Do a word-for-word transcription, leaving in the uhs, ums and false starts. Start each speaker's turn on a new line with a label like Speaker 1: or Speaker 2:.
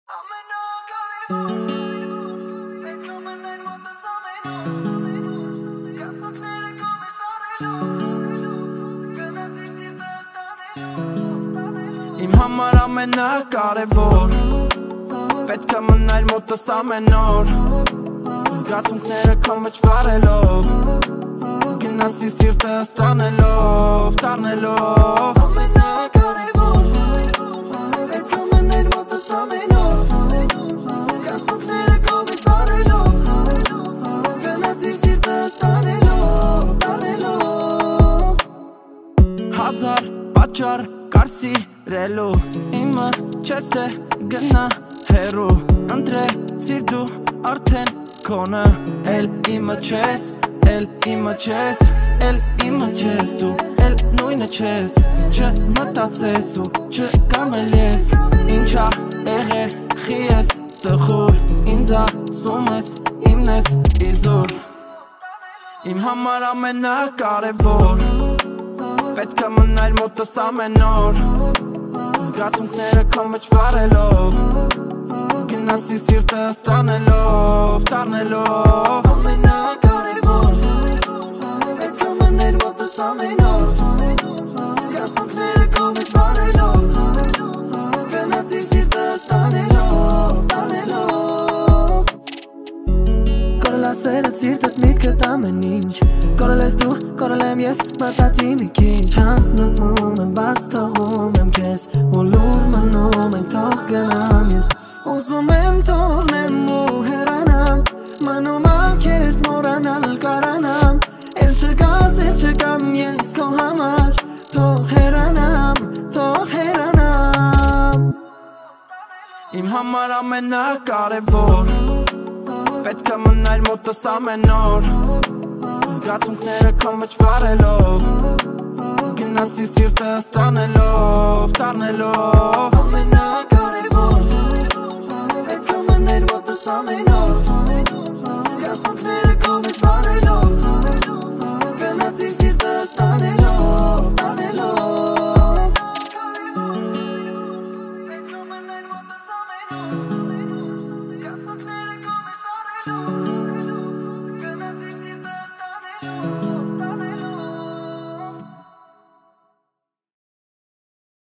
Speaker 1: Իմ համար ամենակարևոր պետք է մնալ մոտս ամեն օր Զգացմունքները քո մեջ վարելով Գնացի սիրտը ստանելով, տառնելով Ամենակարևոր պետք է մնալ մոտս ամեն օր Զգացմունքները քո մեջ վարելով Գնացի սիրտը ստանելով, տառնելով Հազար պատճառ կար սիրելու Իմը չես թե գնա հեռու Ընտրեցիր դու արդեն քոնը Էլ իմը չես, էլ իմը չես Էլ իմը չես դու, էլ նույնը չես Չմտածես ու չկամել ես Ինչա եղել խի ես տխուր Ինձ ասում ես իմն ես իզուր Իմ համար ամենակարևոր Պետք է մնալ մոտս ամեն օր Զգացմունքները քո մեջ վարելով Գնացի սիրտը ստանելով, տառնելով Ամենակարևոր պետք է մնալ մոտս ամեն օր Զգացմունքները քո մեջ վարելով Գնացի սիրտը ստանելով, տառնելով Կորել ասելդ սիրտդ միտքդ ամեն ինչ Կորել ես դու, կորել եմ ես, մտածի մի քիչ Հանձնվում եմ, բաց թողում եմ քեզ Ու լուր մնում ենք, թող գնամ ես Ուզում եմ թողնեմ ու հեռանամ Մնում ա քեզ մոռանալ կարանամ Էլ չկաս, էլ չկամ ես քո համար Թող հեռանամ, թող հեռանամ Իմ համար ամենակարևոր Պետք է մնալ մոտս ամեն օր Զգացմունքները քո մեջ վարելով Գնացի սիրտը ստանելով, տառնելով Ամենակարևոր Պետք է մնալ մոտս ամեն օր